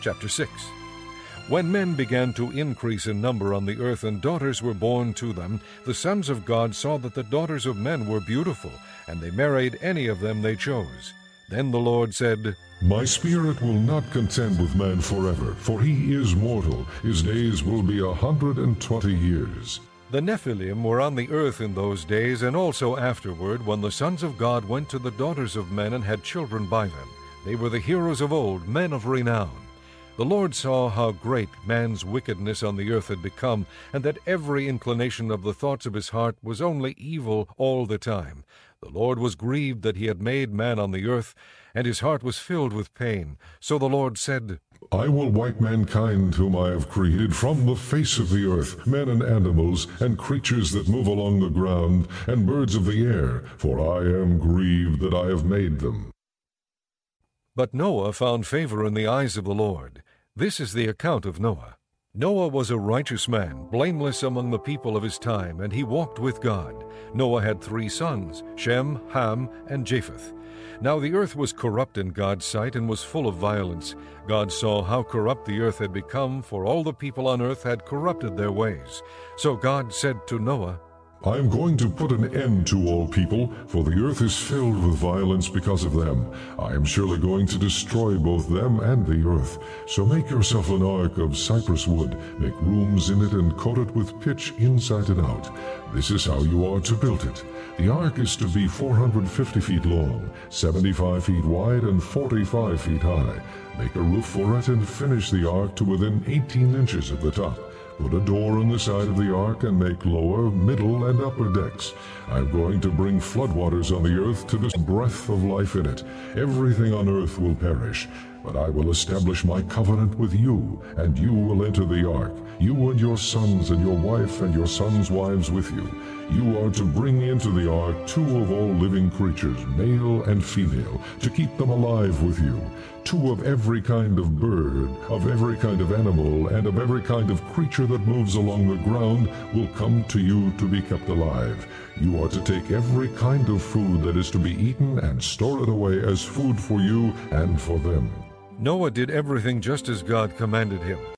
Chapter 6. When men began to increase in number on the earth and daughters were born to them, the sons of God saw that the daughters of men were beautiful, and they married any of them they chose. Then the Lord said, My spirit will not contend with man forever, for he is mortal. His days will be 120 years. The Nephilim were on the earth in those days, and also afterward, when the sons of God went to the daughters of men and had children by them. They were the heroes of old, men of renown. The Lord saw how great man's wickedness on the earth had become, and that every inclination of the thoughts of his heart was only evil all the time. The Lord was grieved that he had made man on the earth, and his heart was filled with pain. So the Lord said, I will wipe mankind whom I have created from the face of the earth, men and animals, and creatures that move along the ground, and birds of the air, for I am grieved that I have made them. But Noah found favor in the eyes of the Lord. This is the account of Noah. Noah was a righteous man, blameless among the people of his time, and he walked with God. Noah had 3 sons, Shem, Ham, and Japheth. Now the earth was corrupt in God's sight and was full of violence. God saw how corrupt the earth had become, for all the people on earth had corrupted their ways. So God said to Noah, I am going to put an end to all people, for the earth is filled with violence because of them. I am surely going to destroy both them and the earth. So make yourself an ark of cypress wood, make rooms in it, and coat it with pitch inside and out. This is how you are to build it. The ark is to be 450 feet long, 75 feet wide, and 45 feet high. Make a roof for it and finish the ark to within 18 inches of the top. Put a door on the side of the ark and make lower, middle, and upper decks. I am going to bring floodwaters on the earth to the breath of life in it. Everything on earth will perish, but I will establish my covenant with you, and you will enter the ark, you and your sons and your wife and your sons' wives with you. You are to bring into the ark 2 of all living creatures, male and female, to keep them alive with you. 2 of every kind of bird, of every kind of animal, and of every kind of creature that moves along the ground will come to you to be kept alive. You are to take every kind of food that is to be eaten and store it away as food for you and for them. Noah did everything just as God commanded him.